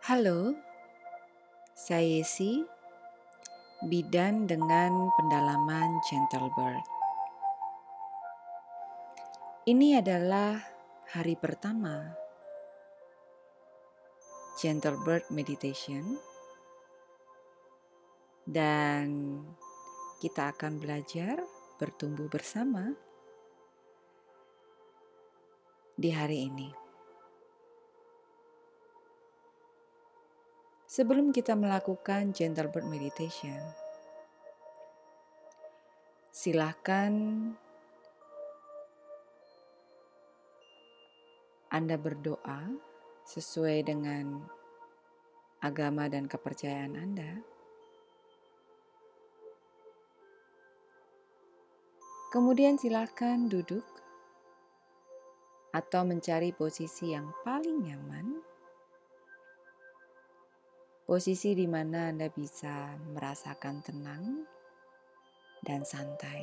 Halo, saya Yesi, bidan dengan pendalaman Gentlebird. Ini adalah hari pertama Gentlebird Meditation dan kita akan belajar bertumbuh bersama di hari ini. Sebelum kita melakukan Gentlebird Meditation, silakan Anda berdoa sesuai dengan agama dan kepercayaan Anda. Kemudian silakan duduk atau mencari posisi yang paling nyaman, posisi di mana Anda bisa merasakan tenang dan santai.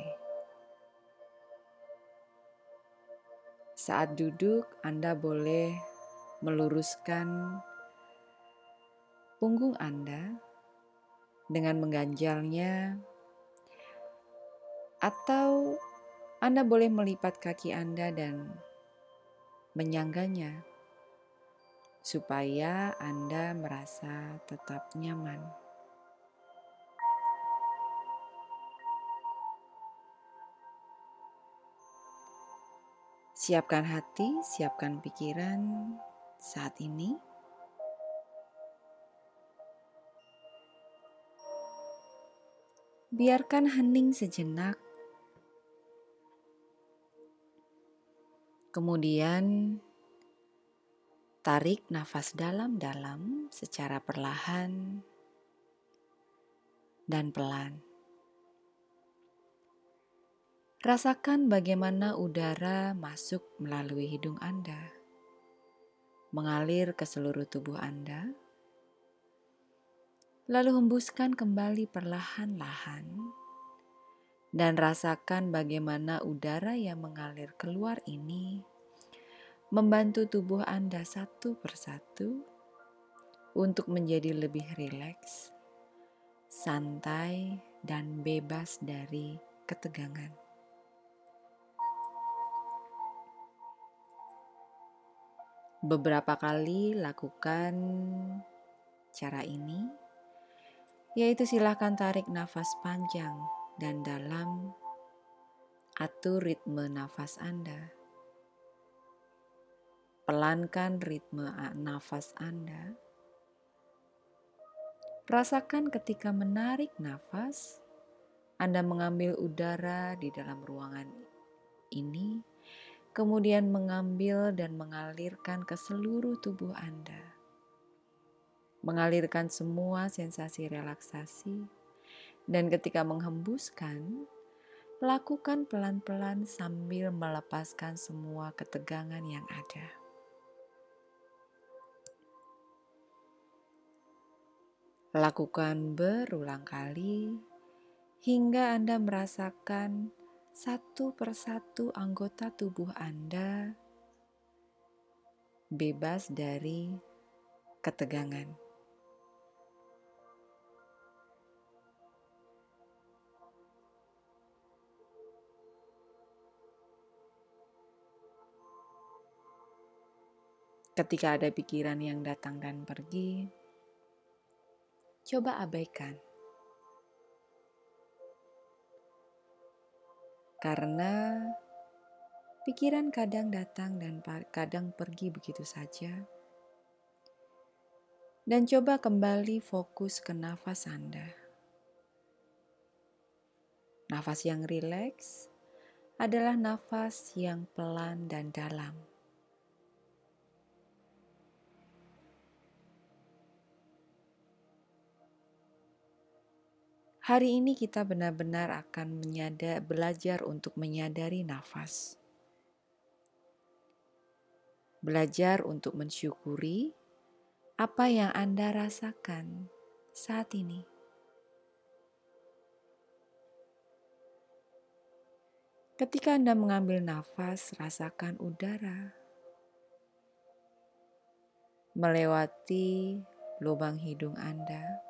Saat duduk, Anda boleh meluruskan punggung Anda dengan mengganjalnya, atau Anda boleh melipat kaki Anda dan menyangganya supaya Anda merasa tetap nyaman. Siapkan hati, siapkan pikiran saat ini. Biarkan hening sejenak. Kemudian tarik nafas dalam-dalam secara perlahan dan pelan. Rasakan bagaimana udara masuk melalui hidung Anda, mengalir ke seluruh tubuh Anda, lalu hembuskan kembali perlahan-lahan, dan rasakan bagaimana udara yang mengalir keluar ini membantu tubuh Anda satu persatu untuk menjadi lebih rileks, santai, dan bebas dari ketegangan. Beberapa kali lakukan cara ini, yaitu silakan tarik nafas panjang dan dalam, atur ritme nafas Anda. Pelankan ritme nafas Anda. Rasakan ketika menarik nafas, Anda mengambil udara di dalam ruangan ini, kemudian mengambil dan mengalirkan ke seluruh tubuh Anda. Mengalirkan semua sensasi relaksasi, dan ketika menghembuskan, lakukan pelan-pelan sambil melepaskan semua ketegangan yang ada. Lakukan berulang kali hingga Anda merasakan satu persatu anggota tubuh Anda bebas dari ketegangan. Ketika ada pikiran yang datang dan pergi, coba abaikan. Karena pikiran kadang datang dan kadang pergi begitu saja. Dan coba kembali fokus ke nafas Anda. Nafas yang rileks adalah nafas yang pelan dan dalam. Hari ini kita benar-benar akan belajar untuk menyadari nafas. Belajar untuk mensyukuri apa yang Anda rasakan saat ini. Ketika Anda mengambil nafas, rasakan udara melewati lubang hidung Anda,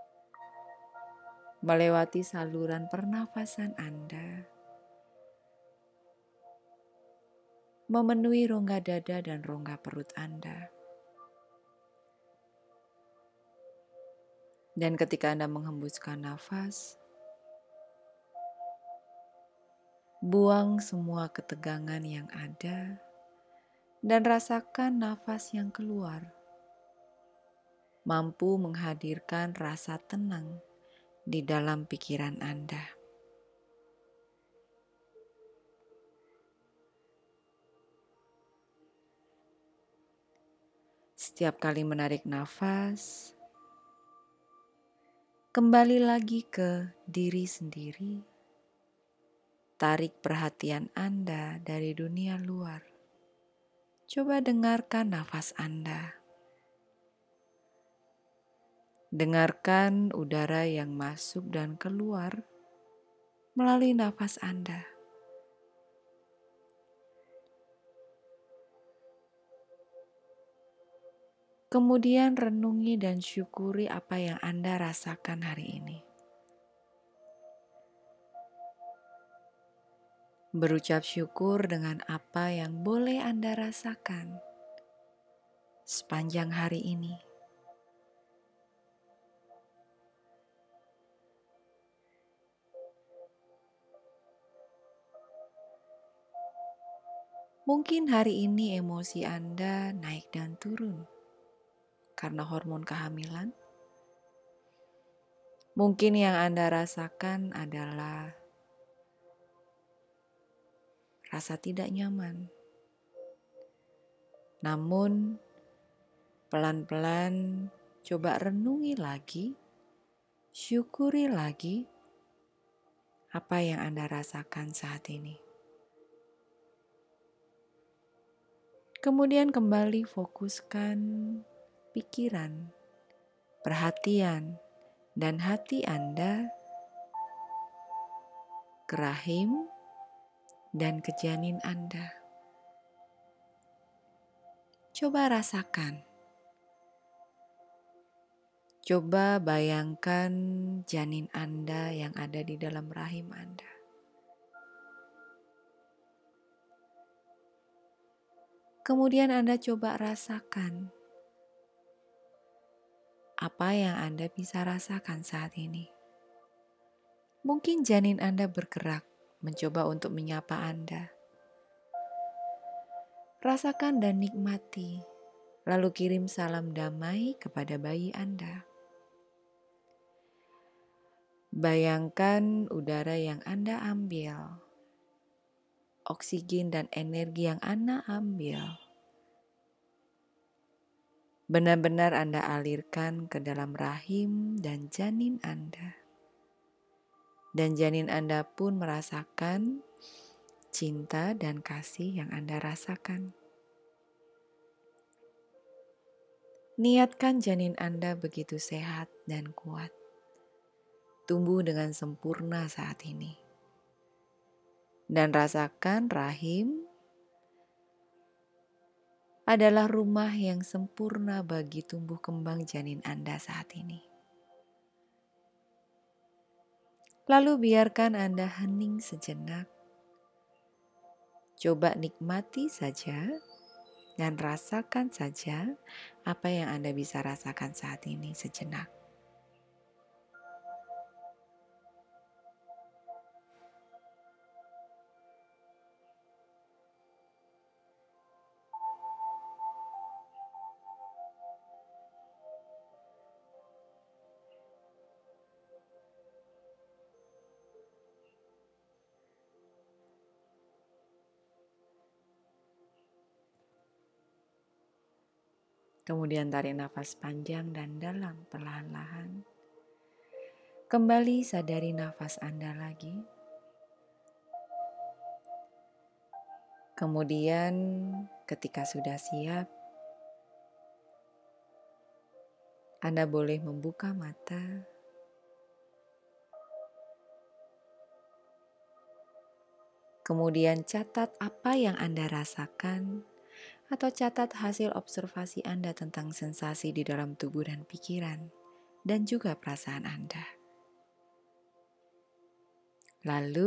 melewati saluran pernafasan Anda, memenuhi rongga dada dan rongga perut Anda. Dan ketika Anda menghembuskan nafas, buang semua ketegangan yang ada dan rasakan nafas yang keluar, mampu menghadirkan rasa tenang di dalam pikiran Anda. Setiap kali menarik nafas, kembali lagi ke diri sendiri. Tarik perhatian Anda dari dunia luar. Coba dengarkan nafas Anda. Dengarkan udara yang masuk dan keluar melalui nafas Anda. Kemudian renungi dan syukuri apa yang Anda rasakan hari ini. Berucap syukur dengan apa yang boleh Anda rasakan sepanjang hari ini. Mungkin hari ini emosi Anda naik dan turun karena hormon kehamilan. Mungkin yang Anda rasakan adalah rasa tidak nyaman. Namun, pelan-pelan coba renungi lagi, syukuri lagi apa yang Anda rasakan saat ini. Kemudian kembali fokuskan pikiran, perhatian, dan hati Anda ke rahim dan ke janin Anda. Coba rasakan. Coba bayangkan janin Anda yang ada di dalam rahim Anda. Kemudian Anda coba rasakan apa yang Anda bisa rasakan saat ini. Mungkin janin Anda bergerak, mencoba untuk menyapa Anda. Rasakan dan nikmati, lalu kirim salam damai kepada bayi Anda. Bayangkan udara yang Anda ambil, oksigen dan energi yang Anda ambil, benar-benar Anda alirkan ke dalam rahim dan janin Anda. Dan janin Anda pun merasakan cinta dan kasih yang Anda rasakan. Niatkan janin Anda begitu sehat dan kuat, tumbuh dengan sempurna saat ini. Dan rasakan rahim adalah rumah yang sempurna bagi tumbuh kembang janin Anda saat ini. Lalu biarkan Anda hening sejenak. Coba nikmati saja dan rasakan saja apa yang Anda bisa rasakan saat ini sejenak. Kemudian tarik nafas panjang dan dalam perlahan-lahan. Kembali sadari nafas Anda lagi. Kemudian ketika sudah siap, Anda boleh membuka mata. Kemudian catat apa yang Anda rasakan atau catat hasil observasi Anda tentang sensasi di dalam tubuh dan pikiran, dan juga perasaan Anda. Lalu,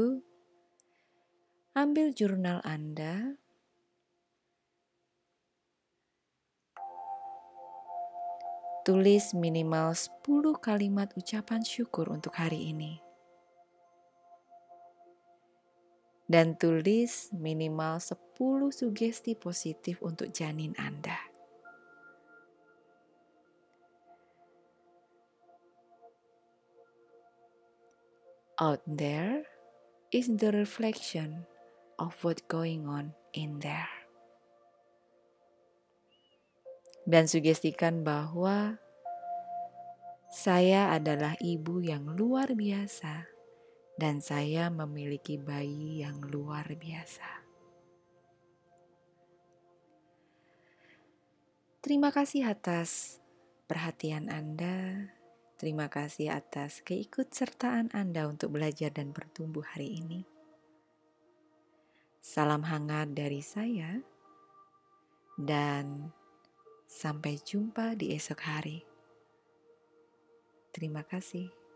ambil jurnal Anda, tulis minimal 10 kalimat ucapan syukur untuk hari ini. Dan tulis minimal 10 sugesti positif untuk janin Anda. Out there is the reflection of what's going on in there. Dan sugestikan bahwa saya adalah ibu yang luar biasa dan saya memiliki bayi yang luar biasa. Terima kasih atas perhatian Anda. Terima kasih atas keikutsertaan Anda untuk belajar dan bertumbuh hari ini. Salam hangat dari saya dan sampai jumpa di esok hari. Terima kasih.